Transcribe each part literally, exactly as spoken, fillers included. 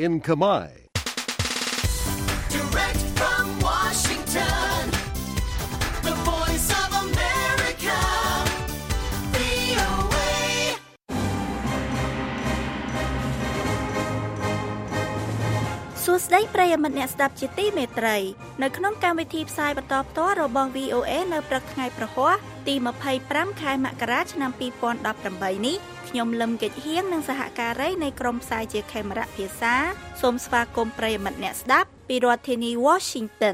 in Khmer. Direct from Washington, the voice of America, វី អូ เอ សួស្តីប្រិយមិត្តអ្នកស្ដាប់ជាទីមេត្រីនៅក្នុងកម្មវិធីផ្សាយបន្តផ្ទាល់របស់ វី អូ เอ នៅព្រឹកថ្ងៃប្រហ័សទីម្ភៃប្រាំខែមករាឆ្នាំពីរពាន់ដប់ប្រាំបីនេះខ្ញុំលឹមកិច្ចហៀងនិងសហការីនៃក្រុមផ្សាយជាខេមរៈភាសាសូមស្វាគមន៍ប្រិយមិត្តអ្នកស្ដាប់ពីរដ្ឋធានី Washington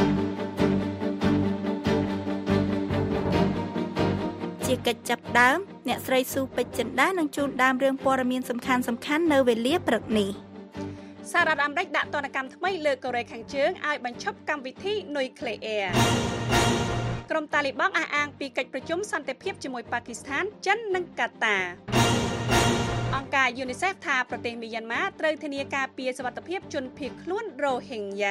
ជាកិច្ចចាប់ផ្ដើមអ្នកស្រីស៊ូពេជ្រចិន្តានឹងជូនដើមរឿងព័ត៌មានសំខាន់ៗនៅវេលាព្រឹកនេះសហរដ្ឋអាមេរិកដាក់ទណ្ឌកម្មថ្មីលើកូរ៉េខាងជើងឲ្យបញ្ឈប់កម្មវិធីនុយក្លេអ៊ែរក្រុមតាលីបង់អះអាងពីកិច្ចប្រជុំសន្តិភាពជាមួយប៉ាគីស្ថានចិននិងកាតាអង្គការ UNICEF ថាប្រទេសមីយ៉ាន់ម៉ាត្រូវធានាការពារសុវត្ថិភាពជនភៀសខ្លួនរ៉ូហិងយ៉ា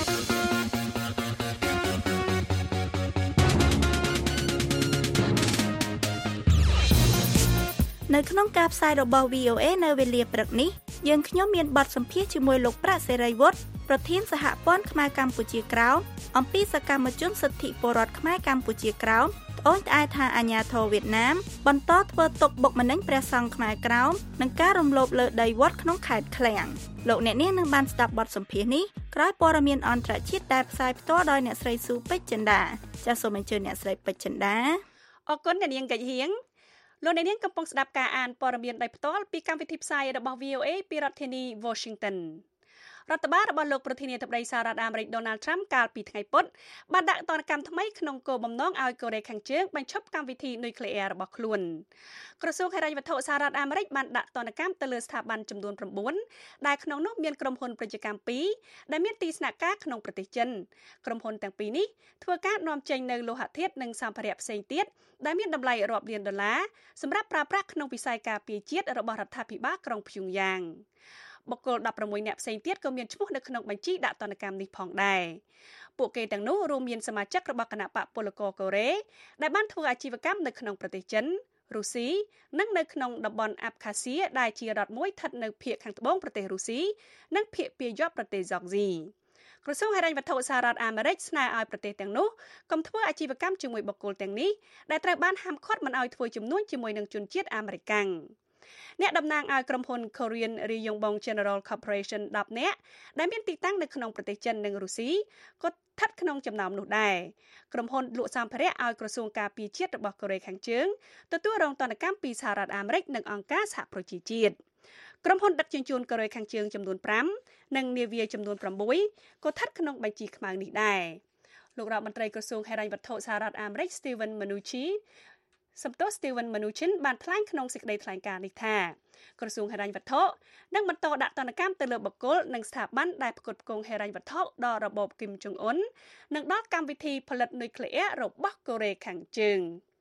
នៅក្នុងការផ្សាយរបស់ វី អូ เอ នៅវេលាព្រឹកនេះយើងខ្ញុំមានបទសម្ភាសន៍ជាមួយលោកប្រាក់សេរីវុឌ្ឍប្រធានសហព័ន្ធខ្មែរកម្ពុជាក្រោមអំពីសកម្មជនសិទ្ធិពលរដ្ឋខ្មែរកម្ពុជាក្រោមត្អូញត្អែថាអាញាធរវៀតណាមបន្តធ្វើទុកបុកម្នេញព្រះសង្ឃខ្មែរក្រោមនិងការរំលោភលើដីវត្តក្នុងខេត្តឃ្លាំងលោកអ្នកនាងនឹងបានស្ដាប់បទសម្ភាសន៍នេះក្រោយព័ត៌មានអន្តរជាតិដែលផ្សាយផ្ទាល់ដោយអ្នកស្រីស៊ូពេជ្រចិន្តាចាសសូមអញ្ជើញអ្នកស្រីពេជ្រចិន្តាអរគុណអ្នកនាងកិច្ចហៀងលោកអ្នកនាងកំពុងស្ដាប់ការអានព័ត៌មានដោយផ្ទាល់ពីកម្មវិធីផ្សាយរបស់ វី អូ เอ ពីរដ្ឋធានី Washington រដ្ឋបាលរបស់លោកប្រធានាធិបតីសហរដ្ឋអាមេរិក Donald Trump កាលពីថ្ងៃពុធបានដាក់ទណ្ឌកម្មថ្មីក្នុងគោលបំណងឲ្យកូរ៉េខាងជើងបញ្ឈប់កម្មវិធីនុយក្លេអ៊ែររបស់ខ្លួនក្រសួងហិរញ្ញវត្ថុសហរដ្ឋអាមេរិកបានដាក់ទណ្ឌកម្មទៅលើស្ថាប័នចំនួនប្រាំបួនដែលក្នុងនោះមានក្រុមហ៊ុនពាណិជ្ជកម្មពីរដែលមានទីស្នាក់ការក្នុងប្រទេសចិនក្រុមហ៊ុនទាំងពីរនេះធ្វើការនាំចេញនៅលោហៈធាតុនិងសម្ភារៈផ្សេងទៀតដែលមានតម្លៃរាប់លានដុល្លារសម្រាប់ប្រើប្រាស់ក្នុងវិស័យការពារជាតិរបស់រដ្ឋាភិបាលក្រុងព្យុងយ៉ាងបុគ្គលដប់ប្រាំមួយនាក់ផ្សេងទៀតក៏មានឈ្មោះនៅក្នុងបញ្ជីដាក់ទណ្ឌកម្មនេះផងដែរពួកគេទាំងនោះរួមមានសមាជិករបស់គណៈបកពលករកូរ៉េដែលបានធ្វើអាជីវកម្មនៅក្នុងប្រទេសចិនរុស្ស៊ីនិងនៅក្នុងតំបន់អាប់ខាសៀដែលជារដ្ឋមួយស្ថិតនៅភាគខាងត្បូងប្រទេសរុស្ស៊ីនិងភាគពាយ័ព្យប្រទេសហ្សកស៊ីក្រសួងហិរញ្ញវត្ថុសហរដ្ឋអាមេរិកស្នើឲ្យប្រទេសទាំងនោះកុំធ្វើអាជីវកម្មជាមួយបុគ្គលទាំងនេះដែលត្រូវបានហាមឃាត់មិនឲ្យធ្វើជំនួញជាមួយនឹងជនជាតិអាមេរិកកាំងអ្នកតំណាងឲ្យក្រុមហ៊ុន Korean Ryongbong General Corporation ដប់នាក់ដែលមានទីតាំងនៅក្នុងប្រទេសចិននិងរុស្ស៊ីក៏ស្ថិតក្នុងចំណោមនោះដែរក្រុមហ៊ុនលក់សម្ភារៈឲ្យក្រសួងការពារជាតិរបស់កូរ៉េខាងជើងទទួលរងទណ្ឌកម្មពីសហរដ្ឋអាមេរិកនិងអង្គការសហប្រជាជាតិក្រុមហ៊ុនដឹកជញ្ជូនកូរ៉េខាងជើងចំនួនប្រាំនិងនាវាចំនួនប្រាំមួយក៏ស្ថិតក្នុងបញ្ជីខ្មៅនេះដែរលោករដ្ឋមន្ត្រីក្រសួងហិរញ្ញវត្ថុសហរដ្ឋអាមេរិក Steven Mnuchinសំទោស Steven Mnuchin បានថ្លែងក្នុងសេចក្តីថ្លែងការណ៍នេះថាក្រសួងហិរញ្ញវត្ថុនឹងបន្តដាក់ទណ្ឌកម្មទៅលើបុគ្គលនិងស្ថាប័នដែលផ្គត់ផ្គង់ហិរញ្ញវត្ថុដល់របបគីមចុងអ៊ុននិងដល់កម្មវិធីផលិតនុយក្លេអ៊ែររបស់កូរ៉េខាងជើង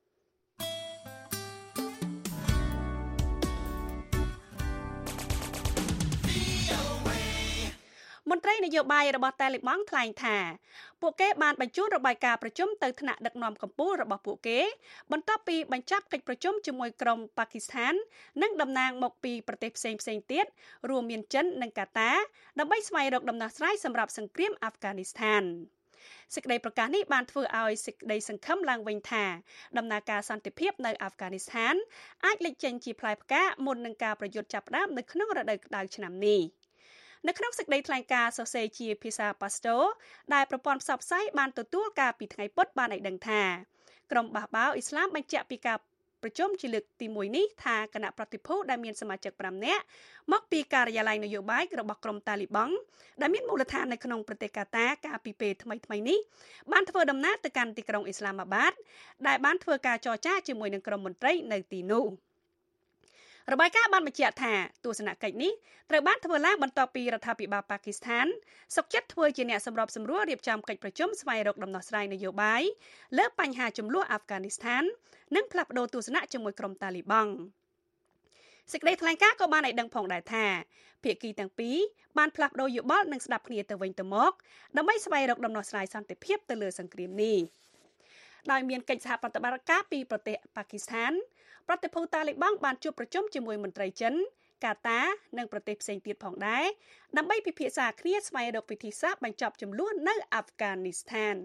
មន្ត្រីនយោបាយរបស់តាលីបង់ថ្លែងថាពួកគេបានបញ្ជូនរបាយការណ៍ប្រជុំទៅថ្នាក់ដឹកនាំកម្ពុជារបស់ពួកគេបន្ទាប់ពីបញ្ចប់កិច្ចប្រជុំជាមួយក្រុមប៉ាគីស្ថាននិងតំណាងមកពីប្រទេសផ្សេងផ្សេងទៀតរួមមានចិននិងកាតាដើម្បីស្វែងរកដំណោះស្រាយសម្រាប់សង្គ្រាមអាហ្វហ្គានីស្ថានសេចក្តីប្រកាសនេះបានធ្វើឲ្យសេចក្តីសង្ឃឹមឡើងវិញថាដំណើរការសន្តិភាពនៅអាហ្វហ្គានីស្ថានអាចលេចចេញជាផ្លែផ្កាមុននឹងការប្រយុទ្ធចាប់ផ្ដើមនៅក្នុងរដូវក្តៅឆ្នាំនេះនៅក្នុងសេចក្តីថ្លែងការណ៍សរសេរជាភាសាប៉ាស្តូដែលប្រព័ន្ធផ្សព្វផ្សាយបានទទួលការពីថ្ងៃពុធបានឲ្យដឹងថាក្រុមបះបោរអ៊ីស្លាមបញ្ជាក់ពីការប្រជុំជាលើកទីមួយនេះថាគណៈប្រតិភូដែលមានសមាជិកប្រាំនាក់មកពីការិយាល័យនយោបាយរបស់ក្រុមតាលីបង់ដែលមានមូលដ្ឋាននៅក្នុងប្រទេសកាតាកាលពីពេលថ្មីៗនេះបានធ្វើដំណើរទៅកាន់ទីក្រុងអ៊ីស្លាមាបាតដែលបានធ្វើការចរចាជាមួយនឹងក្រុមមន្ត្រីនៅទីនោះរបាយការណ៍បានបញ្ជាក់ថាទស្សនកិច្ចនេះត្រូវបានធ្វើឡើងបន្ទាប់ពីរដ្ឋាភិបាលប៉ាគីស្ថានសុកចិត្តធ្វើជាអ្នកសម្របសម្រួលរៀបចំកិច្ចប្រជុំស្វែងរកដំណោះស្រាយនយោបាយលើបញ្ហាជម្លោះអាហ្វហ្គានីស្ថាននិងផ្លាស់ប្តូរទស្សនៈជាមួយក្រុមតាលីបង់សេចក្តីថ្លែងការណ៍ក៏បានឲ្យដឹងផងដែរថាភាគីទាំងពីរបានផ្លាស់ប្តូរយោបល់និងស្ដាប់គ្នាទៅវិញទៅមកដើម្បីស្វែងរកដំណោះស្រាយសន្តិភាពទៅលើសង្គ្រាមនេះដោយមានកិច្ចសហប្រតិបត្តិការពីប្រទេសប៉ាគីស្ថានប្រតិភូតាលីបង់បានជួបប្រជុំជាមួយមន្ត្រីចិនកាតានិងប្រទេសផ្សេងទៀតផងដែរដើម្បីពិភាក្សាគ្នាស្វែងរកវិធីសាស្ត្របញ្ចប់ជម្លោះនៅអាហ្វហ្គានីស្ថាន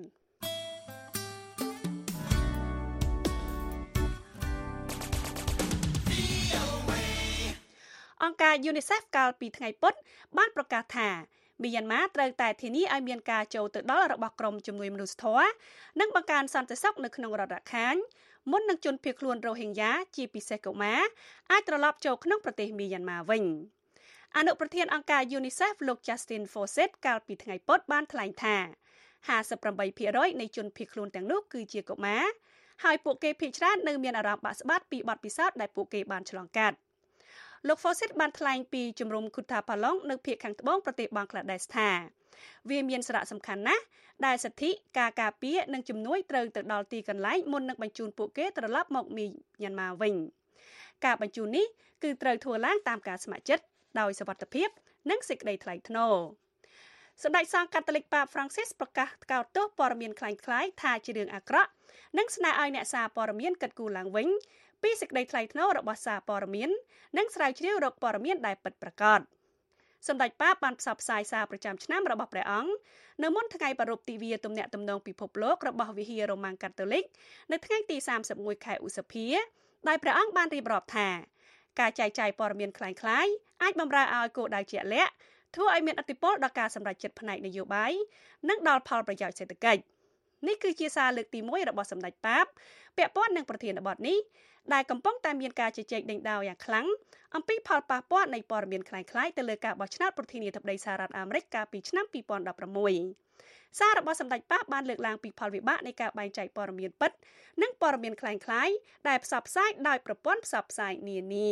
អង្គការ UNICEF កាលពីថ្ងៃពុធបានប្រកាសថាមីយ៉ាន់ម៉ាត្រូវតែធានាឲ្យមានការចូលទៅដល់របស់ក្រមជំនួយមនុស្សធម៌និងបង្កើនសន្តិសុខនៅក្នុងរដ្ឋរខាញមុននឹងជនភៀសខ្លួនរ៉ូហិញយ៉ាជាពិសេសកុមារអាចត្រឡប់ចូលក្នុងប្រទេសមីយ៉ាន់ម៉ាវិញអនុប្រធានអង្គការ UNICEF លោក Justin Fawcett កាលពីថ្ងៃពុធបានថ្លែងថា ห้าสิบแปดភាគរយ នៃជនភៀសខ្លួនទាំងនោះគឺជាកុមារហើយពួកគេភាគច្រើននៅមានអារម្មណ៍បាក់ស្បាតពីបទពិសោធន៍ដែលពួកគេបានឆ្លងកាត់លោក Fawcett បានថ្លែងពីជំរំ Kutha Palong នៅភាគខាងត្បូងប្រទេសបង់ក្លាដេសថាវាមានសារៈសំខាន់ណាស់ដែលសិទ្ធិការការពារនិងជំនួយត្រូវទៅដល់ទីកន្លែងមុននឹងបញ្ជូនពួកគេត្រឡប់មកមីយ៉ាន់ម៉ាវិញការបញ្ជូននេះគឺត្រូវធ្វើឡើងតាមការស្ម័គ្រចិត្តដោយសុវត្ថិភាពនិងសេចក្តីថ្លៃថ្នូរសម្ដេចសង្ឃកាតូលិកប៉ាប Francis ប្រកាសថ្កោលទោសព័ត៌មានคล้ายៗថាជារឿងអាក្រក់និងស្នើឲ្យអ្នកសារព័ត៌មានកិត្តគូឡើងវិញពីសេចក្តីថ្លៃថ្នូររបស់សារព័ត៌មាននិងស្រាវជ្រាវរកព័ត៌មានដែលពិតប្រាកដសម្ដេចប៉ាបបានផ្សព្វផ្សាយសារប្រចាំឆ្នាំរបស់ព្រះអង្គនៅមុនថ្ងៃប្រារព្ធទិវាទំនាក់ទំនងពិភពលោករបស់វិហាររ៉ូម៉ាំងកាតូលិកនៅថ្ងៃទីសាមសិបមួយខែឧសភាដោយព្រះអង្គបានរៀបរាប់ថាការចែកចាយព័ត៌មានคล้ายៗអាចបម្រើឲ្យគោលដៅជាក់លាក់ធ្វើឲ្យមានឥទ្ធិពលដល់ការសម្រេចចិត្តផ្នែកនយោបាយនិងដល់ផលប្រយោជន៍សេដ្ឋកិច្ចនេះគឺជាសារលើកទីមួយរបស់សម្ដេចប៉ាបពាក់ព័ន្ធនឹងប្រធានបទនេះដែលកំពុងតែមានការជជែកដេញដោលយ៉ាងខ្លាំងអំពីផលប៉ះពាល់នៃព័ត៌មានคล้ายៗទៅលើការបោះឆ្នោតប្រធានាធិបតីសហរដ្ឋអាមេរិកកាលពីឆ្នាំពីរពាន់ដប់ប្រាំមួយសាររបស់សម្ដេចប៉ាបបានលើកឡើងពីផលវិបាកនៃការបែងចែកព័ត៌មានពិតនិងព័ត៌មានคล้ายៗដែលផ្សព្វផ្សាយដោយប្រព័ន្ធផ្សព្វផ្សាយនានា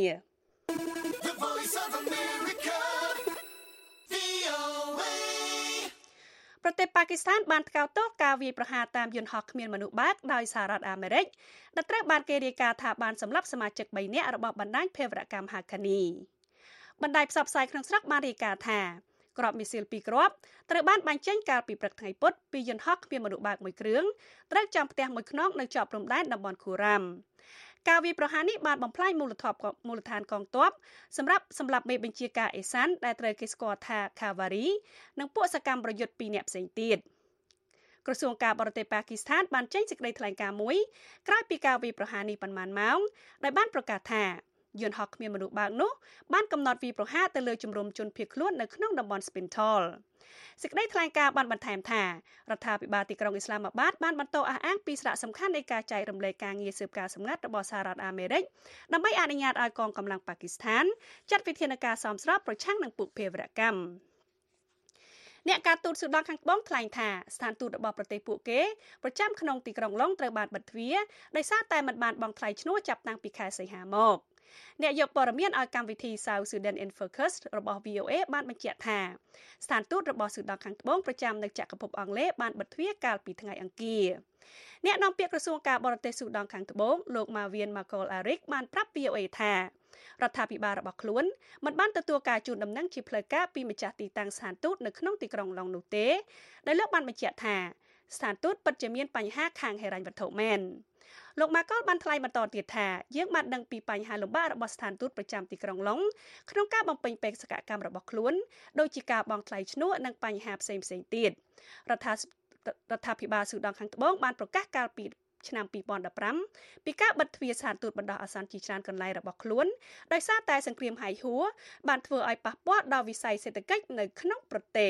ប្រទេសប៉ាគីស្ថានបានថ្កោលទោសការវាយប្រហារតាមយន្តហោះគ្មានមនុស្សបើកដោយសហរដ្ឋអាមេរិកដែលត្រូវបានគេរាយការណ៍ថាបានសម្លាប់សមាជិកបីនាក់របស់បណ្ដាញភេរវកម្ម Haqqani បណ្ដាញផ្សព្វផ្សាយក្នុងស្រុកបានរាយការណ៍ថាគ្រាប់មីស៊ីលពីរគ្រាប់ត្រូវបានបាញ់ចេញកាលពីព្រឹកថ្ងៃពុធពីយន្តហោះគ្មានមនុស្សបើកមួយគ្រឿងត្រូវចំផ្ទះមួយខ្នងនៅជាប់ព្រំដែនតំបន់ Kuram ការវាយប្រហារនេះបានបំផ្លាញមូលដ្ឋានមូលដ្ឋានកងទ័ពសម្រាប់សម្រាប់មេបញ្ជាការអេសានដែលត្រូវគេស្គាល់ថា Khavari និងពួកសកម្មប្រយុទ្ធពីរនាក់ផ្សេងទៀតក្រសួងការបរទេសប៉ាគីស្ថានបានចេញសេចក្តីថ្លែងការណ៍មួយក្រោយពីការវាយប្រហារនេះប៉ុន្មានម៉ោងដែលបានប្រកាសថាយន្តហោះគ្មានមនុស្សបើកនោះបានកំណត់វាយប្រហារទៅលើជំរំជនភៀសខ្លួននៅក្នុងតំបន់ Spintal សេចក្តីថ្លែងការណ៍បានបន្ថែមថារដ្ឋាភិបាលទីក្រុងអ៊ីស្លាមាបាតបានបន្តអះអាងពីសារៈសំខាន់នៃការចែករំលែកការងារស៊ើបការសម្ងាត់របស់សហរដ្ឋអាមេរិកដើម្បីអនុញ្ញាតឲ្យកងកម្លាំងប៉ាគីស្ថានចាត់វិធានការសមស្របប្រឆាំងនឹងពួកភេរវកម្មអ្នកការទូតស៊ូដង់ខាងត្បូងថ្លែងថាស្ថានទូតរបស់ប្រទេសពួកគេប្រចាំក្នុងទីក្រុងឡុងត្រូវបានបិទទ្វារដោយសារតែមិនបានបង់ថ្លៃឈ្នួលចាប់តាំងពីខែសីហាមកអ្នកយកព័ត៌មានឲ្យកម្មវិធី South Sudan in Focus របស់ វី អូ អេ បានបញ្ជាក់ថាស្ថានទូតរបស់ស៊ូដង់ខាងត្បូងប្រចាំនៅចក្រភពអង់គ្លេសបានបិទទ្វារកាលពីថ្ងៃអង្គារអ្នកនាំពាក្យក្រសួងការបរទេសស៊ូដង់ខាងត្បូងលោក Marvin Makol Arik បានប្រាប់ វី អូ អេ ថារដ្ឋាភិបាលរបស់ខ្លួនមិនបានទទួលការជូនដំណឹងជាផ្លូវការពីម្ចាស់ទីតាំងស្ថានទូតនៅក្នុងទីក្រុងឡុងនោះទេដោយលោកបានបញ្ជាក់ថាស្ថានទូតពិតជាមានបញ្ហាខាងហិរញ្ញវត្ថុមែនលោកម៉ាកលបានថ្លែងបន្តទៀតថាយើងបានដឹងពីបញ្ហាលំបាករបស់ស្ថានទូតប្រចាំទីក្រុងឡុងក្នុងការបំពេញបេសកកម្មរបស់ខ្លួនដូចជាការបង់ថ្លៃឈ្នួលនិងបញ្ហាផ្សេងៗទៀតរដ្ឋារដ្ឋាភិបាលស៊ូដង់ខាងត្បូងបានប្រកាសកាលពីឆ្នាំពីរពាន់ដប់ប្រាំពីការបិទទ្វារស្ថានទូតបណ្ដោះអាសន្នជាច្រើនកន្លែងរបស់ខ្លួនដោយសារតែសង្គ្រាមហៃហួរបានធ្វើឲ្យប៉ះពាល់ដល់វិស័យសេដ្ឋកិច្ចនៅក្នុងប្រទេស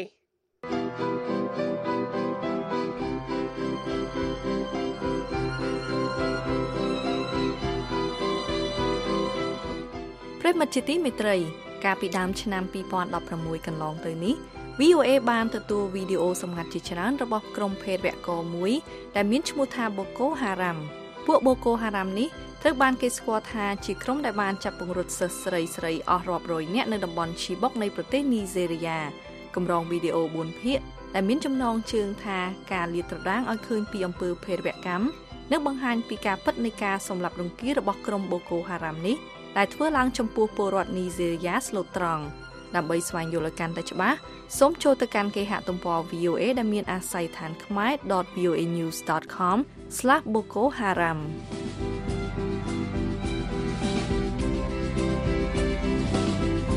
ប្រិមត្តជាទីមេត្រីកាលពីដើមឆ្នាំពីរពាន់ដប់ប្រាំមួយកន្លងទៅនេះ វី អូ អេ បានទទួលវីដេអូសម្ងាត់ជាច្រើនរបស់ក្រុមភេរវករមួយដែលមានឈ្មោះថា Boko Haram ពួក Boko Haram នេះត្រូវបានគេស្គាល់ថាជាក្រុមដែលបានចាប់ពង្រត់សិស្សស្រីស្រីអស់រាប់រយនាក់នៅតំបន់ Chibok នៃប្រទេសនីហ្សេរីយ៉ាកម្រងវីដេអូបួនភាគដែលមានចំណងជើងថាការលាតត្រដាងឲ្យឃើញពីអំពើភេរវកម្មនិងបង្ហាញពីការពិតនៃការសម្លាប់រង្គាលរបស់ក្រុម Boko Haram នេះដែលធ្វើឡើងចំពោះពលរដ្ឋនីហ្សេរីយ៉ាស្លូតត្រង់ដើម្បីស្វែងយល់ឲ្យកាន់តែច្បាស់សូមចូលទៅកាន់គេហទំព័រ វី អូ អេ ដែលមានអាស័យដ្ឋានខ្មែរ ដត វី អូ អេ news ដត com ស្លាស boko haram ្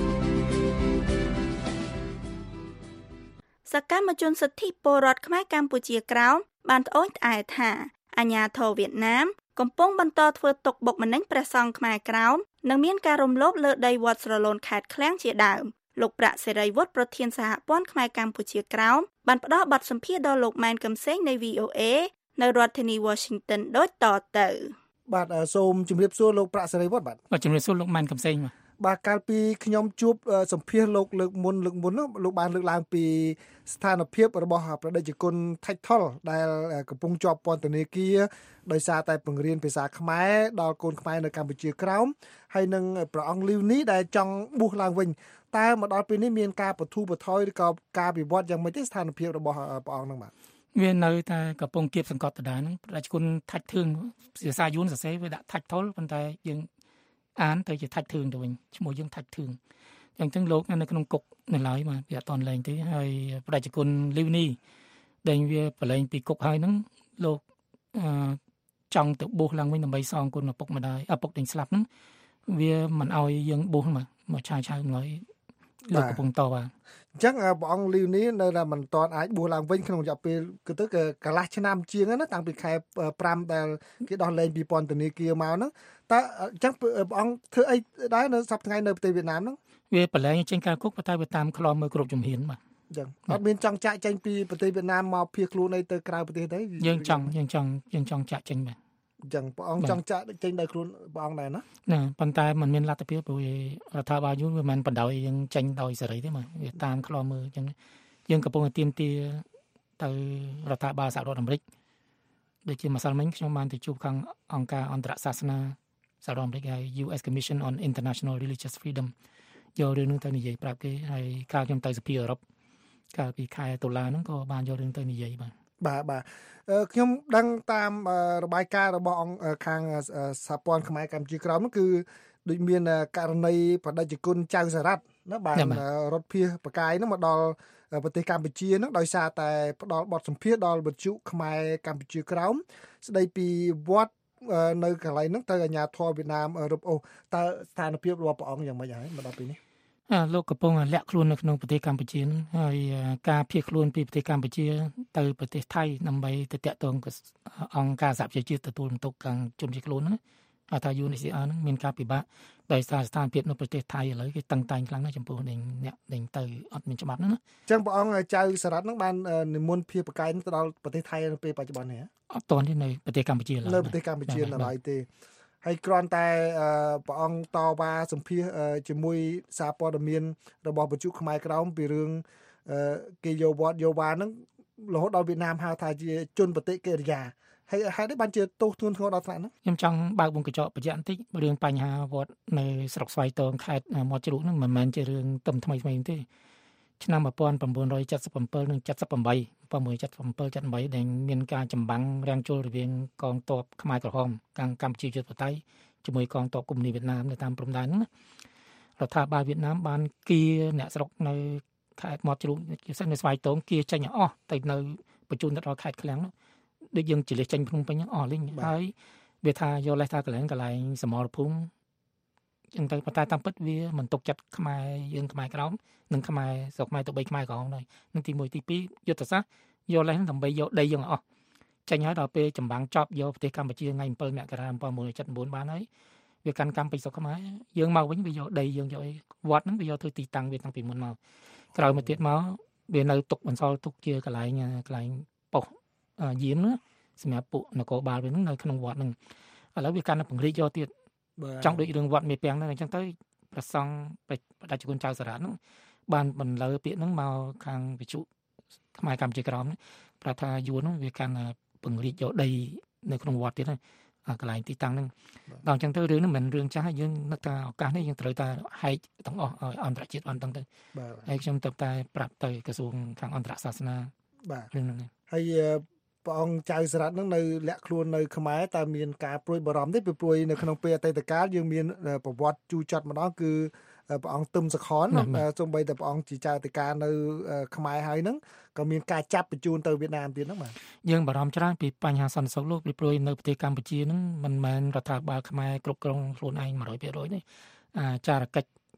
សកម្មជនសិទ្ធិពលរដ្ឋខ្មែរកម្ពុជាក្រោមបានត្អូញត្អែថាអាញាធរវៀតណាមកំពុងបន្តធ្វើទុកបុកម្នេញព្រះសង្ឃខ្មែរក្រោមនិងមានការរំលោភលើដីវត្តស្រឡូនខេត្តឃ្លាំងជាដើមលោកប្រាក់សេរីវុឌ្ឍប្រធានសហព័ន្ធខ្មែរកម្ពុជាក្រោមបានផ្ដល់បទសម្ភាសន៍ដល់លោកម៉ែនកំសែងនៃ វី អូ เอ នៅរដ្ឋធានី Washington ដូចតទៅបាទសូមជម្រាបសួរលោកប្រាក់សេរីវុឌ្ឍបាទបាទជម្រាបសួរលោកម៉ែនកំសែងបាទបាទកាលពីខ្ញុំជួបសម្ភាសន៍លោកលើកមុនលើកមុនលោកបានលើកឡើងពីស្ថានភាពរបស់ប្រតិជនគុណថៃថុលដែលកំពុងជាប់ពន្ធនាគារដោយសារតែបង្រៀនភាសាខ្មែរដល់កូនខ្មែរនៅកម្ពុជាក្រោមហើយនឹងព្រះអង្គលីវនេះដែលចង់បួសឡើងវិញតើមកដល់ពេលនេះមានការបទូបថយឬក៏ការវិវត្តយ៉ាងម៉េចទេស្ថានភាពរបស់ព្រះអង្គនឹងបាទវានៅតែកំពុងគៀបសង្កត់ដដែលហ្នឹងប្រតិជនគុណថាច់ធឿងភាសាយួនសរសេរវាដាក់ថាច់ថុលប៉ុន្តែយើងអានទៅជាថាច់ធឿងទៅវិញឈ្មោះយើងថាច់ធឿងអញ្ចឹងលោកនៅក្នុងគុកនៅឡើយបាទវាអត់តន់លែងទេហើយប្រតិជនគុណលីវនេះដែលវាប្រឡែងពីគុកហើយហ្នឹងលោកអឺចង់ទៅបួសឡើងវិញដើម្បីសងគុណឪពុកម្ដាយឪពុកដែលស្លាប់ហ្នឹងវាមិនអោយយើងបួសមកមកឆាយឆាយឡើយលោកកំពុងតបាទអញ្ចឹងព្រះអង្គលីវនេះនៅតែមិនទាន់អាចបួសឡើងវិញក្នុងរយៈពេលគឺទៅកន្លះឆ្នាំជាងណាតាំងពីខែប្រាំដែលគេដោះលែងពីពន្ធនាគារមកហ្នឹងតើអញ្ចឹងព្រះអង្គធ្វើអីដែរនៅសប្តាហ៍ថ្ងៃនៅប្រទេសវៀតណាមហ្នឹងវាប្រឡែងចេញការគុកតែវាតាមខ្លំមើលគ្រប់ជំហានបាទអញ្ចឹងអត់មានចង់ចាក់ចេញពីប្រទេសវៀតណាមមកភៀសខ្លួនទៅក្រៅប្រទេសទេយើងចង់យើងចង់យើងចង់ចាក់ចេញបាទអញ្ចឹងព្រះអង្គចង់ចាក់ចេញដោយខ្លួនព្រះអង្គដែរណាណាប៉ុន្តែมันមានលទ្ធភាពព្រោះរដ្ឋាភិបាលយួនវាមិនបណ្ដោយយើងចេញដោយសេរីទេបាទវាតាមខ្លំមើលអញ្ចឹងយើងកំពុងតែទាមទារទៅរដ្ឋាភិបាលសហរដ្ឋអាមេរិកដូចជាម្សិលមិញខ្ញុំបានទៅជួបខាងអង្គការអន្តរសាសនាសហរដ្ឋអាមេរិកហើយ ยู เอส Commission on International Religious Freedom យករឿងនេះទៅនិយាយប្រាប់គេហើយកាលខ្ញុំទៅសភាអឺរ៉ុបកាលពីខែតុលាហ្នឹងក៏បានយករឿងទៅនិយាយបាទបាទបាទខ្ញុំដឹងតាមរបាយការណ៍របស់អង្គខាងសហព័ន្ធខ្មែរកម្ពុជាក្រោមនោះគឺដូចមានករណីបដិជគុណចៅសារ៉ាត់ណាបានរត់ភៀសបកាយនោះមកដល់ប្រទេសកម្ពុជានោះដោយសារតែផ្ដល់បទសម្ភាសន៍ដល់វិទ្យុខ្មែរកម្ពុជាក្រោមស្ដីពីវត្តនៅកន្លែងហ្នឹងទៅអាជ្ញាធរវៀតណាមរឹបអូសតើស្ថានភាពរបស់ព្រះអង្គយ៉ាងម៉េចហើយមកដល់ពេលនេះលោកកំពុងលាក់ខ្លួននៅក្នុងប្រទេសកម្ពុជាហើយការភៀសខ្លួនពីប្រទេសកម្ពុជាទៅប្រទេសថៃដើម្បីទៅតាក់ទងអង្គការសហប្រជាជាតិទទួលបន្ទុកខាងជនជាតិខ្លួនហ្នឹងហៅថា ยู เอ็น เอช ซี អាร์ ហ្នឹងមានការពិបាកដោយសារស្ថានភាពនៅប្រទេសថៃឥឡូវគេតឹងតែងខ្លាំងណាស់ចំពោះអ្នកដែលទៅអត់មានច្បាប់ហ្នឹងណាអញ្ចឹងព្រះអង្គចៅសារ៉ាត់ហ្នឹងបាននិមន្តភៀសបកាយទៅដល់ប្រទេសថៃនៅពេលបច្ចុប្បន្ននេះអត់ទាន់ទេនៅប្រទេសកម្ពុជាឡើយនៅប្រទេសកម្ពុជានៅឡើយទេហើយគ្រាន់តែព្រះអង្គតវ៉ាសម្ភាសជាមួយសារព័ត៌មានរបស់វិទ្យុខ្មែរក្រោមពីរឿងគេយកវត្តយកវ៉ាហ្នឹងរហូតដល់វៀតណាមហៅថាជាជនបតិកិរិយាហើយហេតុនេះបានជាទោសធ្ងន់ធ្ងរដល់ថ្នាក់ហ្នឹងខ្ញុំចង់បើកវងកញ្ចក់បញ្ជាក់បន្តិចរឿងបញ្ហាវត្តនៅស្រុកស្វាយតងខេត្តមាត់ជ្រូកហ្នឹងមិនមែនជារឿងទំថ្មីថ្មីទេឆ្នាំnineteen seventy-sevenនិងseventy-eight 1977 78ដែលមានការចម្បាំងរាំងជលរវាងកងទ័ពខ្មែរក្រហមកាំងកម្ពុជាយុទ្ធបតៃជាមួយកងទ័ពកុម្មុយនីសវៀតណាមនៅតាមព្រំដែនហ្នឹងរដ្ឋាភិបាលវៀតណាមបានគៀអ្នកស្រុកនៅខេត្តមាត់ជ្រូកជាពិសេសនៅស្វាយតងគៀចេញអស់ទៅនៅបញ្ជូនទៅដល់ខេត្តឃ្លាំងនោះដូចយើងជិះចេញភ្នំពេញអស់លេងហើយវាថាយកលេសថាកន្លែងកន្លែងសមរភូមិចឹងទៅប៉ុន្តែតាមពិតវាមិនទុកចិត្តខ្មែរយើងខ្មែរក្រោមនិងខ្មែរស្រុកខ្មែរទៅបីខ្មែរក្រោមដែរនឹងទី1ទី2យុទ្ធសាស្ត្រយកលេសដើម្បីយកដីយើងអស់ចេញហើយដល់ពេលចម្បាំងចប់យកប្រទេសកម្ពុជាថ្ងៃsevenមករាnineteen seventy-nineបានហើយវាកាន់កម្មពីស្រុកខ្មែរយើងមកវិញវាយកដីយើងយកវត្តហ្នឹងវាយកធ្វើទីតាំងវាតាំងពីមុនមកក្រោយមកទៀតមកវានៅទុកបន្សល់ទុកជាកន្លែងកន្លែងប៉ុស្តិ៍យាមណាសម្រាប់ពួកនគរបាលវាហ្នឹងនៅក្នុងវត្តហ្នឹងឥឡូវវាកាន់តែពង្រីកយកទៀតចង់ដូចរឿងវត្តមេពាំងហ្នឹងអញ្ចឹងទៅប្រសង់បដិជនចៅសារ៉ាត់ហ្នឹងបានបន្លឺពាក្យហ្នឹងមកខាងវិទ្យុខ្មែរកម្ពុជាក្រោមប្រាប់ថាយួនហ្នឹងវាកាន់ពង្រីកយកដីនៅក្នុងវត្តទៀតហើយកន្លែងទីតាំងហ្នឹងដល់អញ្ចឹងទៅរឿងហ្នឹងមិនមែនរឿងចាស់យើងនឹកថាឱកាសនេះយើងត្រូវតែហែកទាំងអស់ឲ្យអន្តរជាតិអន្តឹងទៅហើយខ្ញុំទៅតែប្រាប់ទៅក្រសួងខាងអន្តរសាសនាបាទរឿងហ្នឹងហើយព្រះអង្គចៅសារ៉ាត់ហ្នឹងនៅលាក់ខ្លួននៅខ្មែរតែមានការព្រួយបារម្ភទេពីព្រួយនៅក្នុងពេលអតីតកាលយើងមានប្រវត្តិជូរចត់ម្ដងគឺព្រះអង្គទឹមសខនសូម្បីតែព្រះអង្គជាចៅអធិការនៅខ្មែរហើយហ្នឹងក៏មានការចាប់បញ្ជូនទៅវៀតណាមទៀតហ្នឹងបាទយើងបារម្ភច្រើនពីបញ្ហាសន្តិសុខលោកពីព្រួយនៅប្រទេសកម្ពុជាហ្នឹងមិនមែនរដ្ឋាភិបាលខ្មែរគ្រប់គ្រងខ្លួនឯងone hundred percentទេអាចារកិច្ច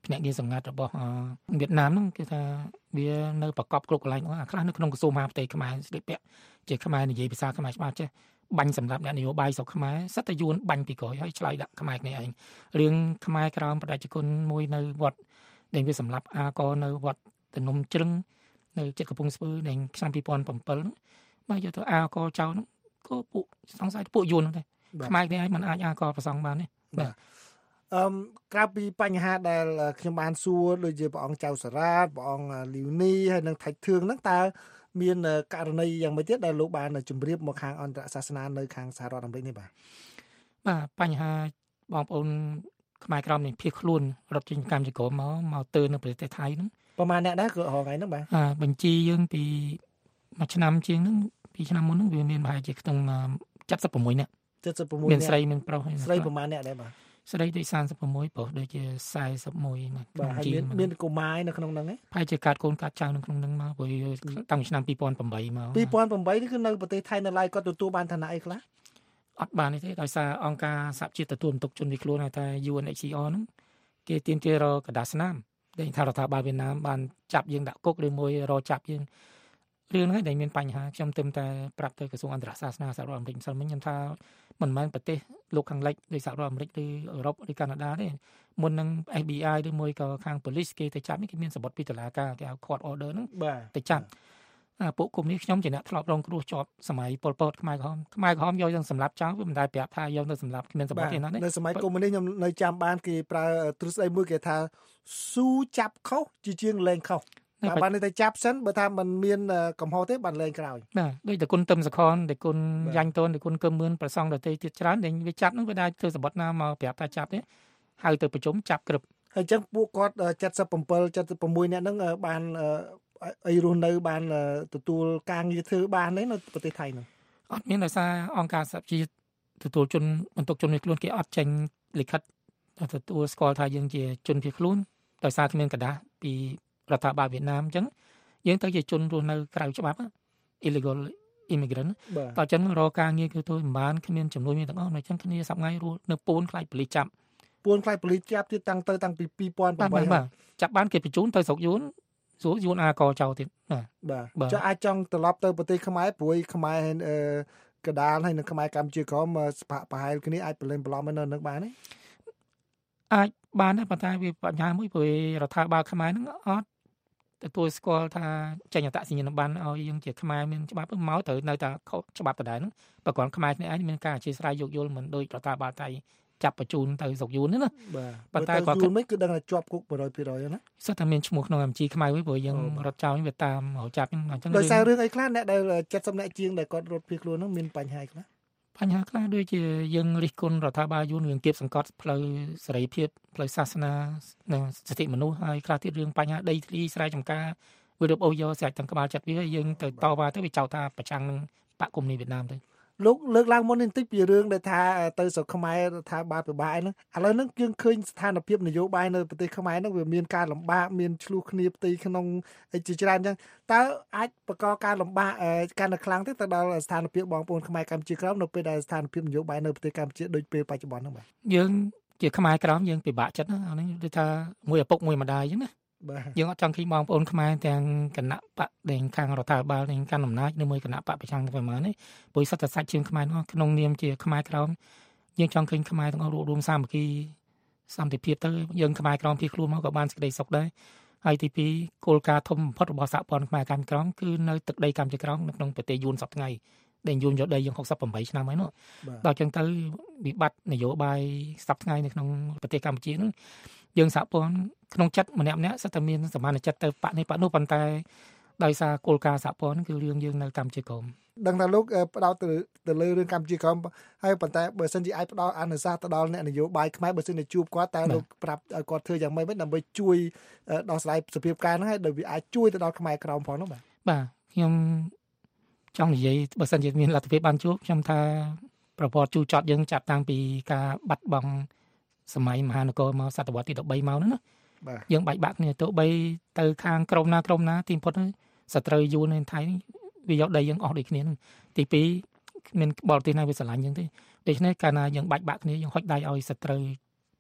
ភ្នាក់ងារសម្ងាត់របស់វៀតណាមហ្នឹងគឺថាវានៅប្រកបគ្រប់កន្លែងអាខ្លះនៅក្នុងក្រសួងមហាផ្ទៃខ្មែរស្លៀកពាក់ជាខ្មែរនិយាយភាសាខ្មែរច្បាស់ចេះបាញ់សម្រាប់អ្នកនយោបាយស្រុកខ្មែរសិតតែយួនបាញ់ពីក្រោយហើយឆ្លើយដាក់ខ្មែរគ្នាឯងរឿងខ្មែរក្រមបដិជនមួយនៅវត្តដែលវាសម្រាប់អាកនៅវត្តតនំជ្រឹងនៅចិត្តកំពង់ស្ពឺនៅឆ្នាំពីរពាន់bảyហ្នឹងមកយកទៅអាកចៅហ្នឹងក៏ពួកសង្ស័យពួកយួនហ្នឹងដែរខ្មែរគ្នាឯងមិនអាចអាកប្រសងបានទេបាទអឺក្រៅពីបញ្ហាដែលខ្ញុំបានសួរដូចជាព្រះអង្គចៅសារ៉ាតព្រះអង្គលីវនីហើយនឹងថៃធឿងហ្នឹងតើមានករណីយ៉ាងម៉េចទៀតដែលលោកបានជម្រាបមកខាងអន្តរសាសនានៅខាងសហរដ្ឋអាមេរិកនេះបាទបាទបញ្ហាបងប្អូនខ្មែរក្រមនេះភៀសខ្លួនរត់ចេញកម្មជាក្រមមកមកទៅនៅប្រទេសថៃហ្នឹងប្រហែលអ្នកដែរគឺហងៃហ្នឹងបាទអាបញ្ជីយើងពីមួយឆ្នាំជាងហ្នឹងពីឆ្នាំមុនហ្នឹងវាមានប្រហែលជាក្នុងเจ็ดสิบหกនាក់เจ็ดสิบหกមានស្រីមានប្រុសស្រីប្រហែលអ្នកដែរបាទស្រីដូច三十六ប្រុសដូចជា四十一មកបាទហើយមានមានកុមារនៅក្នុងហ្នឹងឯងប្រហែលជាកាត់កូនកាត់ចៅនៅក្នុងហ្នឹងមកព្រោះតាំងពីឆ្នាំពីរពាន់ប្រាំeightមកពីរពាន់ប្រាំeightនេះគឺនៅប្រទេសថៃនៅឡើយគាត់ទទួលបានឋានៈអីខ្លះអត់បានទេដោយសារអង្គការសហជាតិទទួលបន្ទុកជនភៀសខ្លួនហៅថា U N H C R ហ្នឹងគេទាមទាររកដាស្នាមដែលថារដ្ឋាភិបាលវៀតណាមបានចាប់យើងដាក់គុកឬមួយរចាប់យើងរឿងហ្នឹងដែលមានបញ្ហាខ្ញុំទឹមតែប្រាប់ទៅក្រសួងអន្តរសាសនាសហរដ្ឋអាមេរិកម្សិលមិញខ្ញុំថាមិនមែនប្រទេសលោកខាងលិចដូចសហរដ្ឋអាមេរិកឬអឺរ៉ុបឬកាណាដាទេមុននឹង F B I ឬមួយក៏ខាងប៉ូលីសគេទៅចាប់នេះគេមានសម្បត្តិពីតុលាការគេហៅ court order ហ្នឹងទៅចាប់ពួកគុំនេះខ្ញុំជាអ្នកធ្លាប់រងគ្រោះជាប់សម័យប៉ុលពតខ្មែរក្រហមខ្មែរក្រហមយកយើងសម្លាប់ចោលវាមិនដែលប្រាប់ថាយកទៅសម្លាប់គ្មានសម្បត្តិទេណានៅសម័យកុម្មុយនីសខ្ញុំនៅចាំបានគេប្រើទ្រឹស្ដីមួយគេថាស៊ូចាប់ខុសជាជាងលែងខុសតែបានតែចាប់សិនបើថាมันមានកំហុសទេបានលែងក្រោយបាទដូចតែគុណទឹមសខនតែគុណយ៉ាញ់តូនតែគុណកើមឿនប្រសងដតីទៀតច្រើនដែលវាចាប់ហ្នឹងវាដែរធ្វើសម្បត្តិណាមកប្រាប់ថាចាប់ទេហៅទៅប្រជុំចាប់ក្រឹបហើយអញ្ចឹងពួកគាត់เจ็ดสิบเจ็ด เจ็ดสิบหกអ្នកហ្នឹងបានអីរស់នៅបានទទួលការងារធ្វើបានទេនៅប្រទេសថៃហ្នឹងអត់មានដោយសារអង្គការសហជីវទទួលជនបន្ទុកជនភៀសខ្លួនគេអត់ចេញលិខិតទទួលស្គាល់ថាយើងជាជនភៀសខ្លួនដោយសារគ្មានកដាស់ពីរដ្ឋាភិបាលវៀតណាមអញ្ចឹងយើងទៅជាជនរស់នៅក្រៅច្បាប់ illegal immigrant តើអញ្ចឹងរកការងារគឺទៅមិនបានគ្មានចំនួនមានទាំងអស់អញ្ចឹងគ្នាសប្ងៃរស់នៅពួនខ្លាចប៉ូលីសចាប់ពួនខ្លាចប៉ូលីសចាប់ទៀតតាំងទៅតាំងពីពីរពាន់ប្រាំeight បាទចាប់បានគេបញ្ជូនទៅស្រុកយួនស្រួលយួនអាកចោលទៀតបាទបាទចុះអាចចង់ត្រឡប់ទៅប្រទេសខ្មែរព្រួយខ្មែរអឺកដាលហើយនៅខ្មែរកម្ពុជាក្រមប្រហែលគ្នាអាចប្រឡែងប្រឡំនៅនឹងបានទេអាចបានដែរប៉ុន្តែវាបញ្ហាមួយព្រោះរដ្ឋាភិបាលខ្មែរហ្នឹងអត់ទទួលស្គាល់ថាចេញអត្តសញ្ញាណប័ណ្ណឲ្យយើងជាខ្មែរមានច្បាប់មកត្រូវនៅតែខុសច្បាប់ដដែលហ្នឹងបើគ្រាន់ខ្មែរគ្នាឯងមានការអធិស្ឋានយោគយល់មិនដូចរដ្ឋាភិបាលថៃចាប់បញ្ជូនទៅស្រុកយួនទេណាប៉ុន្តែគាត់យួនមិនគឺដឹងថាជាប់គុកone hundred percentណាសិតតែមានឈ្មោះក្នុងបញ្ជីខ្មែរវិញព្រោះយើងរត់ចោលវាតាមរត់ចាប់អញ្ចឹងដោយសាររឿងអីខ្លះអ្នកដែលseventyអ្នកជាងដែលគាត់រត់ភៀសខ្លួនហ្នឹងមានបញ្ហាខ្លះបញ្ហាខ្លះដូចជាយើងរិះគន់រដ្ឋាភិបាលយួនរឿងគៀបសង្កត់ផ្លូវសេរីភាពផ្លូវសាសនានិងសិទ្ធិមនុស្សហើយខ្លះទៀតរឿងបញ្ហាដីធ្លីស្រែចម្ការវារបអូសយកស្រេចទាំងក្បាលចិត្តវាយើងទៅតវ៉ាទៅវាចោទថាប្រឆាំងនឹងបកគុំនេះវៀតណាមទៅលោកលើកឡើងមុននេះបន្តិចពីរឿងដែលថាទៅស្រុកខ្មែរថាបាទពិបាកហ្នឹងឥឡូវហ្នឹងយើងឃើញស្ថានភាពនយោបាយនៅប្រទេសខ្មែរហ្នឹងវាមានការលំបាកមានឆ្លោះគ្នាផ្ទៃក្នុងជាច្រើនអញ្ចឹងតើអាចបង្កការលំបាកកាន់តែខ្លាំងទេទៅដល់ស្ថានភាពបងប្អូនខ្មែរកម្ពុជាក្រោមនៅពេលដែលស្ថានភាពនយោបាយនៅប្រទេសកម្ពុជាដូចពេលបច្ចុប្បន្នហ្នឹងបាទយើងជាខ្មែរក្រោមយើងពិបាកចិត្តណាអានេះដូចថាមួយឪពុកមួយម្ដាយអញ្ចឹងណាយើងអត់ចង់ឃើញបងប្អូនខ្មែរទាំងគណៈបកដែលខាងរដ្ឋាភិបាលទាំងកាន់អំណាចឬមួយគណៈបកប្រឆាំងទៅប្រមាណនេះព្រោះសិតតែសាច់ជើងខ្មែរនោះក្នុងនាមជាខ្មែរក្រោមយើងចង់ឃើញខ្មែរទាំងអស់រួបរวมសាមគ្គីសន្តិភាពទៅយើងខ្មែរក្រោមភៀសខ្លួនមកក៏បានសេចក្តីសុខដែរហើយទីពីរគោលការណ៍ធំបំផុតរបស់សហព័ន្ធខ្មែរកម្ពុជាក្រោមគឺនៅទឹកដីកម្ពុជាក្រោមនៅក្នុងប្រទេសយួនសប្តាហ៍ថ្ងៃដែលយួនយកដីយើងsixty-eightឆ្នាំហើយនោះដល់ចឹងទៅវិបត្តិនយោបាយសប្តាហ៍ថ្ងៃនៅក្នុងប្រទេសកម្ពុជានោះយើងសហព័ន្ធក្នុងចិត្តម្នាក់ម្នាក់សិតតែមានសមានចិត្តទៅបកនេះបកនោះប៉ុន្តែដោយសារគោលការណ៍សហព័ន្ធគឺរឿងយើងនៅកម្ពុជាក្រមដឹងថាលោកផ្ដោតទៅទៅលើរឿងកម្ពុជាក្រមហើយប៉ុន្តែបើសិនជាអាចផ្ដោតអនុសាសន៍ទៅដល់អ្នកនយោបាយខ្មែរបើសិនជាជួបគាត់តើលោកប្រាប់ឲ្យគាត់ធ្វើយ៉ាងម៉េចវិញដើម្បីជួយដោះស្រាយសភាពការហ្នឹងហើយដោយវាអាចជួយទៅដល់ខ្មែរក្រមផងនោះបាទបាទខ្ញុំចង់និយាយបើសិនជាមានលទ្ធភាពបានជួបខ្ញុំថាប្រព័ន្ធជួចត់យើងចាប់តាំងពីការបាត់បង់សម័យមហានគរមកសតវត្សទីthirteenមកហ្នឹងណាយើងបែកបាក់គ្នាទៅបីទៅខាងក្រមណាក្រមណាទីបំផុតសត្រូវយួននៅថៃវាយកដីយើងអស់ដូចគ្នាហ្នឹងទីពីរមានបរទេសណាវាស្រឡាញ់យើងទេដូច្នេះកាលណាយើងបែកបាក់គ្នាយើងហុចដៃឲ្យសត្រូវ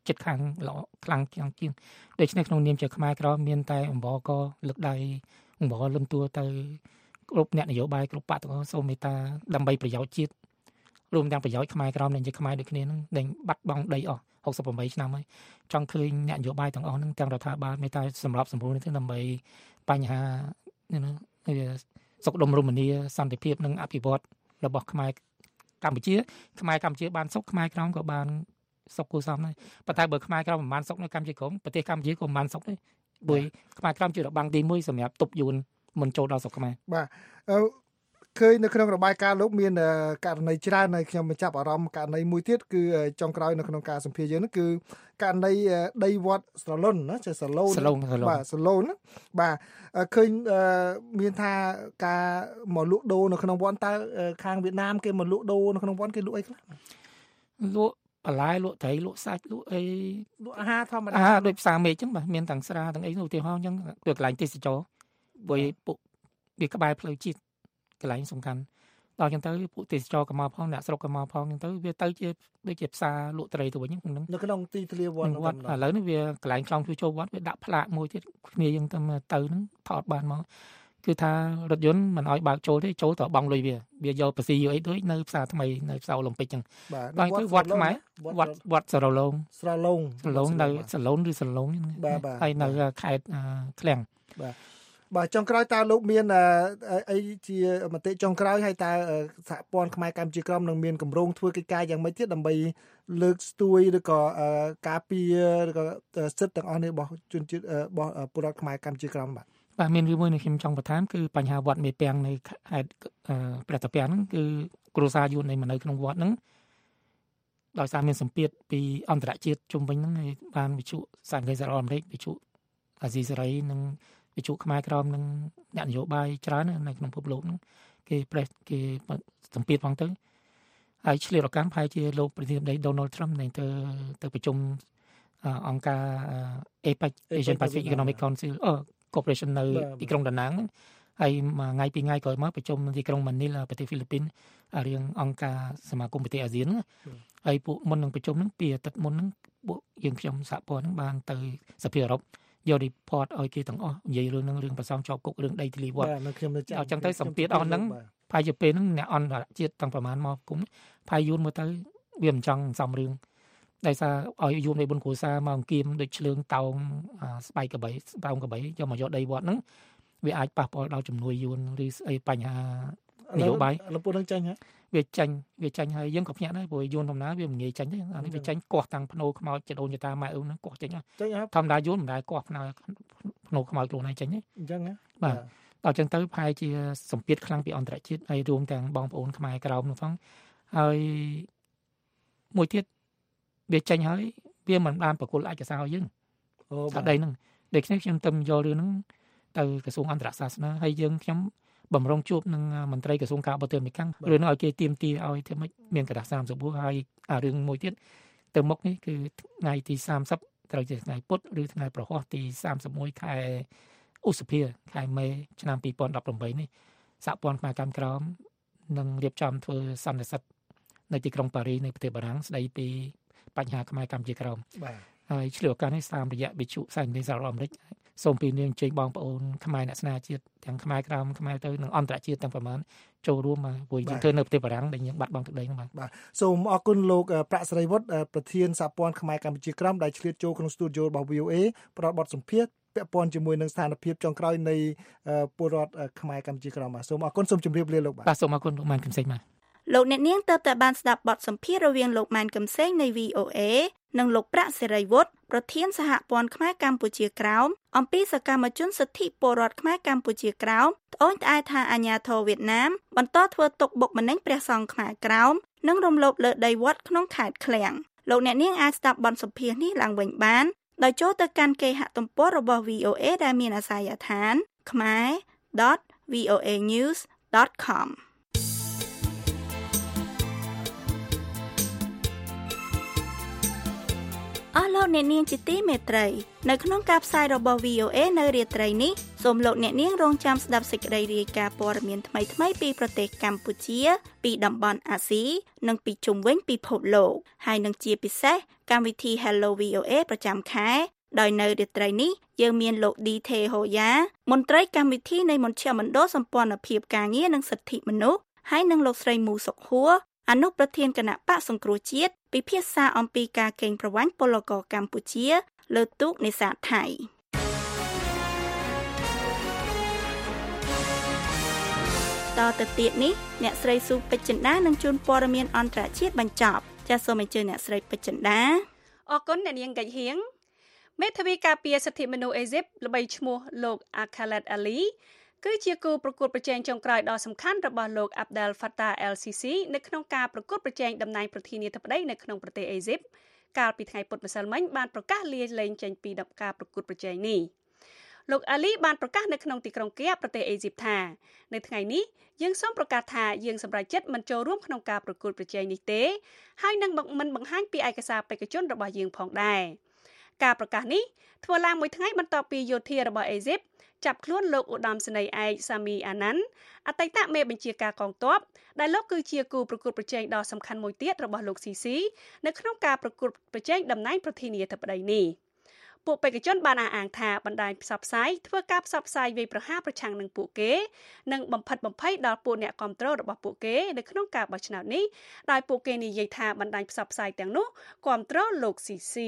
ចិត្តខាងល្អខ្លាំងជាងជាងដូច្នេះក្នុងនាមជាខ្មែរក្រមមានតែអង្វរកលើកដៃអង្វរលំទួទៅគ្រប់អ្នកនយោបាយគ្រប់បកទាំងអស់សូមមេត្តាដើម្បីប្រយោជន៍ជាតិរួមទាំងប្រយោជន៍ខ្មែរក្រមនិងជាខ្មែរដូចគ្នានឹងដែលបាត់បង់ដីអស់หกสิบแปดឆ្នាំហើយចង់ឃើញអ្នកនយោបាយទាំងអស់នឹងទាំងរដ្ឋាភិបាលមេត្តាសម្រាប់សម្រួលនេះដើម្បីបញ្ហាសុខដុមរមនាសន្តិភាពនិងអភិវឌ្ឍរបស់ខ្មែរកម្ពុជាខ្មែរកម្ពុជាបានសុខខ្មែរក្រមក៏បានសុខគួរសមដែរប៉ុន្តែបើខ្មែរក្រមមិនបានសុខនៅកម្ពុជាក្រមប្រទេសកម្ពុជាក៏មិនបានសុខដែរព្រោះខ្មែរក្រមជារបាំងទីមួយសម្រាប់ទប់យួនមិនចូលដល់ស្រុកខ្មែរបាទអឺឃើញនៅក្នុងរបាយការណ៍លោកមានករណីច្រើនហើយខ្ញុំបញ្ចាប់អារម្មណ៍ករណីមួយទៀតគឺចុងក្រោយនៅក្នុងការសម្ភាសយើងនោះគឺករណីដីវត្តស្រឡុនណាចេះស្រឡូនបាទស្រឡូនបាទឃើញមានថាការមកលក់ដូរនៅក្នុងវត្តតើខាងវៀតណាមគេមកលក់ដូរនៅក្នុងវត្តគេលក់អីខ្លះលក់បន្លែលក់ត្រីលក់សាច់លក់អីលក់អាហារធម្មតាអាហារដូចផ្សារមេឃអញ្ចឹងបាទមានទាំងស្រាទាំងអីឧទាហរណ៍អញ្ចឹងគឺកន្លែងទេសចរព្រោះពួកវាក្បែរផ្លូវជាតិកន្លែងសំខាន់ដល់អញ្ចឹងទៅពួកទេសចរក៏មកផងអ្នកស្រុកក៏មកផងអញ្ចឹងទៅវាទៅជាដូចជាផ្សារលក់ត្រីទៅវិញហ្នឹងនៅក្នុងទីធ្លាវត្តវត្តឥឡូវនេះវាកន្លែងខ្លងជួយចូលវត្តវាដាក់ផ្លាកមួយទៀតគ្នាយើងទៅទៅហ្នឹងថតបានមកគឺថារថយន្តមិនអោយបើកចូលទេចូលទៅបង់លុយវាវាយកប៉ាស៊ីយកអីដូចនៅផ្សារថ្មីនៅផ្សារអូឡ িম্প ិកអញ្ចឹងដល់ទៅវត្តខ្មែរវត្តវត្តស្រឡូងស្រឡូងស្រឡូងនៅស្រឡូនឬស្រឡូងហើយនៅខេត្តឃ្លាំងបាទបាទចុងក្រោយតើលោកមានអីជាមតិចុងក្រោយហើយតើសហព័ន្ធខ្មែរកម្ពុជាក្រមនឹងមានគម្រោងធ្វើកិច្ចការយ៉ាងម៉េចទៀតដើម្បីលើកស្ទួយឬក៏ការពារឬក៏សិទ្ធិទាំងអស់នេះរបស់ជនជាតិរបស់ពលរដ្ឋខ្មែរកម្ពុជាក្រមបាទបាទមានរឿងមួយនេះខ្ញុំចង់បន្ថែមគឺបញ្ហាវត្តមេពាំងនៅខេត្តព្រះតាពាំងហ្នឹងគឺគ្រួសារយួននៅក្នុងវត្តហ្នឹងដោយសារមានសម្ពាធពីអន្តរជាតិជុំវិញហ្នឹងហើយបានវិទ្យុសារព័ន្ធសហរដ្ឋអាមេរិកវិទ្យុអាស៊ីសេរីនិងវិទ្យុខ្មែរក្រមនិងអ្នកនយោបាយច្រើននៅក្នុងពិភពលោកហ្នឹងគេប្រេសគេសម្ពាធផងទៅហើយឆ្លៀតឱកាសប្រហែលជាលោកប្រធានាធិបតី Donald Trump នឹងទៅទៅប្រជុំអង្គការ เอ พี อี เอ Asian Pacific Economic Council អឺ Cooperation នៅទីក្រុងដាណាងហើយមួយថ្ងៃពីរថ្ងៃក្រោយមកប្រជុំនៅទីក្រុងម៉ានីឡាប្រទេសហ្វីលីពីនរឿងអង្គការសមាគមប្រទេសអាស៊ានហើយពួកមុននឹងប្រជុំហ្នឹងពីអាទិត្យមុនហ្នឹងពួកយើងខ្ញុំសហព័ន្ធហ្នឹងបានទៅសភាអឺរ៉ុបយក report ឲ្យគេទាំងអស់និយាយរឿងហ្នឹងរឿងប្រសងជាប់គុករឿងដីធ្លីវត្តបាទខ្ញុំនៅចាំអញ្ចឹងទៅសម្ពាធអស់ហ្នឹងផាយពេលហ្នឹងអ្នកអន្តរជាតិទាំងប្រមាណមកគុំផាយយួនមើលទៅវាមិនចង់សំរឿងដោយសារឲ្យយួននៃបុនគ្រួសារមកអង្គៀមដូចឆ្លើងតោងស្បែកកបីតោងកបីយកមកយកដីវត្តហ្នឹងវាអាចប៉ះពាល់ដល់ជំនួយយួនឬស្អីបញ្ហានយោបាយលោកពួកនឹងចាញ់ហ៎វាចាញ់វាចាញ់ហើយយើងក៏ភ្ញាក់ដែរព្រោះយួនធម្មតាវាមិនងាយចាញ់ទេអានេះវាចាញ់កោះតាំងភ្នោខ្មោចចដូនចតាម៉ែអ៊ុំហ្នឹងកោះចាញ់ចាញ់ធម្មតាយួនមិនដែរកោះភ្នោភ្នោខ្មោចខ្លួនឯងចាញ់ទេអញ្ចឹងណាបាទដល់ចឹងទៅផែជាសម្ពាធខ្លាំងពីអន្តរជាតិហើយរួមទាំងបងប្អូនខ្មែរក្រមនោះផងហើយមួយទៀតវាចាញ់ហើយវាមិនបានប្រគល់ឯកសារឲ្យយើងអូបាទដីហ្នឹងដូច្នេះខ្ញុំទៅយករឿងហ្នឹងទៅក្រសួងអន្តរសាសនាហើយយើងខ្ញុំបំរុងជួបនឹងមន្ត្រីក្រសួងការបរទេសអាមេរិករឿងនោះឲ្យគេទាមទារឲ្យធ្វើម៉េចមានក្រដាសសាមសិបហើយអារឿងមួយទៀតទៅមុខនេះគឺថ្ងៃទីសាមសិបត្រូវជាថ្ងៃពុធឬថ្ងៃប្រហ័សទីសាមសិបមួយខែឧសភាខែមេឆ្នាំពីរពាន់ដប់ប្រាំបីនេះសហព័ន្ធខ្មែរកម្មក្រមនឹងរៀបចំធ្វើសន្និសីទនៅទីក្រុងប៉ារីសនៃប្រទេសបារាំងស្ដីពីបញ្ហាខ្មែរកម្ពុជាក្រមបាទហើយឆ្លៀតឱកាសនេះតាមរយៈវិទ្យុសារព័ន្ធសហរដ្ឋអាមេរិកសូមពីនាងអញ្ជើញបងប្អូនខ្មែរអ្នកស្នាជាតិទាំងខ្មែរក្រមខ្មែរទៅនិងអន្តរជាតិទាំងប្រមាណចូលរួមមកព្រោះយើងធ្វើនៅប្រទេសបារាំងដែលយើងបាត់បង់ទឹកដីហ្នឹងបាទបាទសូមអរគុណលោកប្រាក់សេរីវុឌ្ឍប្រធានសហព័ន្ធខ្មែរកម្ពុជាក្រមដែលឆ្លៀតចូលក្នុងស្ទូឌីយោរបស់ វី អូ เอ ផ្ដល់បទសម្ភាសន៍ពាក់ព័ន្ធជាមួយនឹងស្ថានភាពចុងក្រោយនៃពលរដ្ឋខ្មែរកម្ពុជាក្រមបាទសូមអរគុណសូមជម្រាបលាលោកបាទបាទសូមអរគុណលោកម៉ែនកឹមសេងបាទលោកអ្នកនាងទើបតែបានស្ដាប់បទសម្ភាសន៍រវាងលោកម៉ែនកឹមសេងនៃ វី អូ เอ និងលោកប្រាក់សេរីវុឌ្ឍប្រធានសហព័ន្ធខ្មែរកម្ពុជាក្រោមអំពីសកម្មជនសិទ្ធិពលរដ្ឋខ្មែរកម្ពុជាក្រោមត្អូញត្អែថាអាញាធរវៀតណាមបន្តធ្វើទុកបុកម្នេញព្រះសង្ឃខ្មែរក្រោមនិងរំលោភលើដីវត្តក្នុងខេត្តឃ្លាំងលោកអ្នកនាងអាចស្ដាប់បទសម្ភាសន៍នេះឡើងវិញបានដោយចូលទៅកាន់គេហទំព័ររបស់ វី អូ เอ ដែលមានអាសយដ្ឋាន khmae dot voa news dot comអស់លោកអ្នកនាងជាទីមេត្រីនៅក្នុងការផ្សាយរបស់ វី អូ เอ នៅរាត្រីនេះសូមលោកអ្នកនាងរងចាំស្ដាប់សេចក្តីរាយការណ៍ព័ត៌មានថ្មីៗពីប្រទេសកម្ពុជាពីតំបន់អាស៊ីនិងពីជុំវិញពិភពលោកហើយនឹងជាពិសេសកម្មវិធី Hello វី អូ เอ ប្រចាំខែដោយនៅរាត្រីនេះយើងមានលោកឌីថេហូយ៉ាមន្ត្រីកម្មវិធីនៃមជ្ឈមណ្ឌលសម្ព័ន្ធភាពការងារនិងសិទ្ធិមនុស្សហើយនិងលោកស្រីមូសុខហួរអនុប្រធានគណៈបកសង្គ្រោះជាតិពិភាក្សាអំពីការកេងប្រវ័ញ្ចពលករកម្ពុជាលើទូកនេសាទថៃតទៅទៀតនេះអ្នកស្រីស៊ូពេជ្រចិន្តានឹងជួនព័ត៌មានអន្តរជាតិបញ្ចប់ចាសសូមអញ្ជើញអ្នកស្រីពេជ្រចិន្តាអរគុណអ្នកនាងកិច្ចហៀងមេធាវីការពារសិទ្ធិមនុស្សអេស៊ីបល្បីឈ្មោះលោកអាខាឡេតអាលីគឺជាគូប្រកួតប្រជែងចុងក្រោយដ៏សំខាន់របស់លោកអាប់ដែលហ្វាតាអែលស៊ីស៊ីនៅក្នុងការប្រកួតប្រជែងតំណែងប្រធានាធិបតីនៅក្នុងប្រទេសអេស៊ីបកាលពីថ្ងៃពុធម្សិលមិញបានប្រកាសលាលែងចេញពីការប្រកួតប្រជែងនេះលោកអាលីបានប្រកាសនៅក្នុងទីក្រុងកៀបប្រទេសអេស៊ីបថានៅថ្ងៃនេះយើងសូមប្រកាសថាយើងសម្រេចចិត្តមិនចូលរួមក្នុងការប្រកួតប្រជែងនេះទេហើយនឹងមិនបង្ហាញពីឯកសារបេក្ខជនរបស់យើងផងដែរការប្រកាសនេះធ្វើឡើងមួយថ្ងៃបន្ទាប់ពីយោធារបស់អេស៊ីបចាប់ខ្លួនលោកឧត្តមសេនីយ៍ឯកសាមីអាណាន់អតីតមេបញ្ជាការកងទ័ពដែលលោកគឺជាគូប្រកួតប្រជែងដ៏សំខាន់មួយទៀតរបស់លោកស៊ីស៊ីនៅក្នុងការប្រកួតប្រជែងតំណែងប្រធានាធិបតីនេះពួកបេក្ខជនបានអះអាងថាបណ្ដាញផ្សព្វផ្សាយធ្វើការផ្សព្វផ្សាយវាយប្រហារប្រឆាំងនឹងពួកគេនិងបំផិតបំភ័យដល់ពួកអ្នកគាំទ្ររបស់ពួកគេនៅក្នុងការបោះឆ្នោតនេះដោយពួកគេនិយាយថាបណ្ដាញផ្សព្វផ្សាយទាំងនោះគាំទ្រលោកស៊ីស៊ី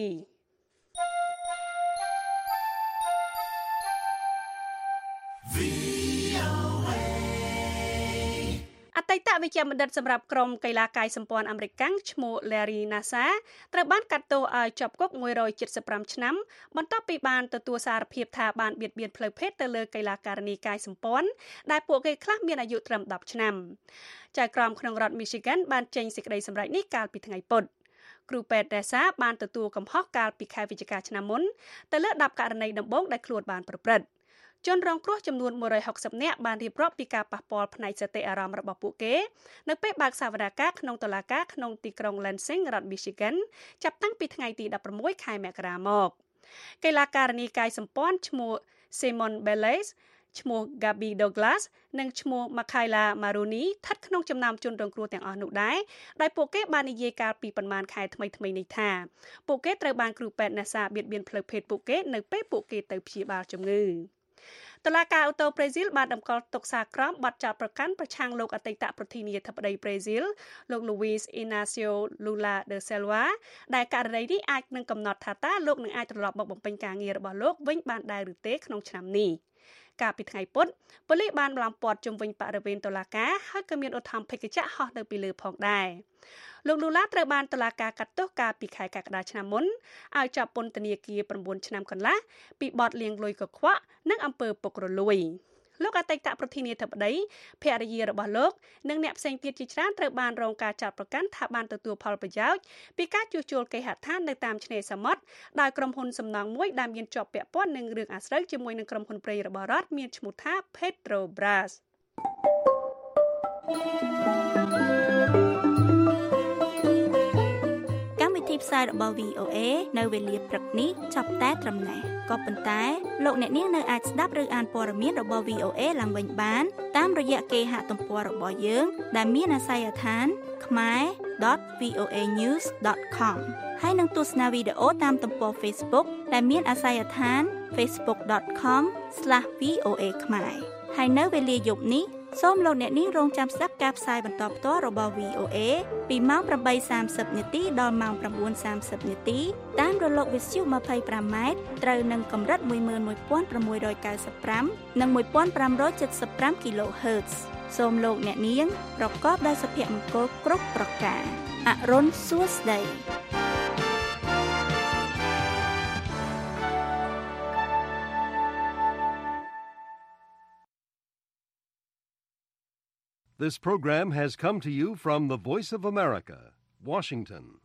អតីតវិជ្ជបណ្ឌិតសម្រាប់ក្រុមកីឡាកាយសម្ព័ន្ធអាមេរិកឈ្មោះ Larry Nassar ត្រូវបានកាត់ទោសឲ្យជាប់គុកមួយរយเจ็ดสิบห้าឆ្នាំបន្ទាប់ពីបានទទួលសារភាពថាបានបៀតបៀនផ្លូវភេទទៅលើកីឡាការិនីកាយសម្ព័ន្ធដែលពួកគេខ្លះមានអាយុត្រឹមដប់ឆ្នាំចៅក្រមក្នុងរដ្ឋ Michigan បានចេញសេចក្តីសម្រេចនេះកាលពីថ្ងៃពុធគ្រូពេទ្យ Nassar បានទទួលកំហុសកាលពីខែវិច្ឆិកាឆ្នាំមុនទៅលើដប់ករណីដំបូងដែលខ្លួនបានប្រព្រឹត្តជនរងគ្រោះចំនួនមួយរយหกสิบនាក់បានរៀបរាប់ពីការប៉ះពាល់ផ្នែកសតិអារម្មណ៍របស់ពួកគេនៅពេលបើកសវនកម្មក្នុងតុលាការក្នុងទីក្រុង Lansing រដ្ឋ Michigan ចាប់តាំងពីថ្ងៃទីដប់ប្រាំមួយខែមករាមកកីឡាការិនីកាយសម្ព័ន្ធឈ្មោះ Simon Biles ឈ្មោះ Gabby Douglas និងឈ្មោះ Makayla Maroney ស្ថិតក្នុងចំណោមជនរងគ្រោះទាំងអស់នោះដែរដោយពួកគេបាននិយាយកាលពីប្រមាណខែថ្មីៗនេះថាពួកគេត្រូវបានគ្រូពេទ្យ Nassar បៀតបៀនផ្លូវភេទពួកគេនៅពេលពួកគេទៅព្យាបាលជំងឺតុលាការអូតូប្រេស៊ីលបានតម្កល់ទុកសារក្រមបទចោទប្រកាន់ប្រឆាំងលោកអតីតប្រធានាធិបតីប្រេស៊ីលលោក Luiz Inacio Lula da Silva ដែលករណីនេះអាចនឹងកំណត់ថាតើលោកនឹងអាចត្រឡប់មកបំពេញការងាររបស់លោកវិញបានដែរឬទេក្នុងឆ្នាំនេះកាលពីថ្ងៃពុធប៉ូលីសបានឡោមព័ទ្ធជុំវិញបរិវេណតុលាការហើយក៏មានឧទ្ធម្ភាគចក្រហោះនៅពីលើផងដែរលោកលូឡាត្រូវបានតុលាការកាត់ទោសកាលពីខែកក្កដាឆ្នាំមុនឲ្យជាប់ពន្ធនាគារ៩ឆ្នាំកន្លះពីបទលាងលុយកខ្វក់និងអំពើពុករលួយលោកអតីតប្រធានាធិបតីភរិយារបស់លោកនិងអ្នកផ្សេងទៀតជាច្រើនត្រូវបានរងការចោទប្រកាន់ថាបានទទួលផលប្រយោជន៍ពីការជួសជុលគេហដ្ឋាននៅតាមឆ្នេរសមុទ្រដោយក្រុមហ៊ុនសំណង់មួយដែលមានជាប់ពាក់ព័ន្ធនឹងរឿងអាស្រូវជាមួយនឹងក្រុមហ៊ុនប្រេងរបស់រដ្ឋមានឈ្មោះថា Petrobras ទីផ្សាយរបស់ វី អូ เอ នៅវេលាព្រឹកនេះចាប់តែត្រឹមនេះក៏ប៉ុន្តែលោកអ្នកនាងនៅអាចស្ដាប់ឬអានព័ត៌មានរបស់ វី អូ เอ ឡើងវិញបានតាមរយៈគេហទំព័ររបស់យើងដែលមានអាសយដ្ឋាន khmae dot v o a news dot com ហើយនឹងទស្សនាវីដេអូតាមទំព័រ Facebook ដែលមានអាសយដ្ឋាន facebook dot com slash v o a khmae ហើយនៅវេលាយប់នេះសូមលោកអ្នកនាងរងចាំស្ដាប់ការផ្សាយបន្តផ្ទាល់របស់ វី អូ เอ ពីម៉ោងeight thirtyនាទីដល់ម៉ោងnine thirtyនាទីតាមរលកវិទ្យុtwenty-fiveម៉ែត្រត្រូវនឹងកម្រិតone one six nine fiveនិងfifteen seventy-five គីឡូហឺត សូមលោកអ្នកនាងប្រកបដោយសុភមង្គលគ្រប់ប្រការអរុនសួស្តី This program has come to you from the Voice of America, Washington.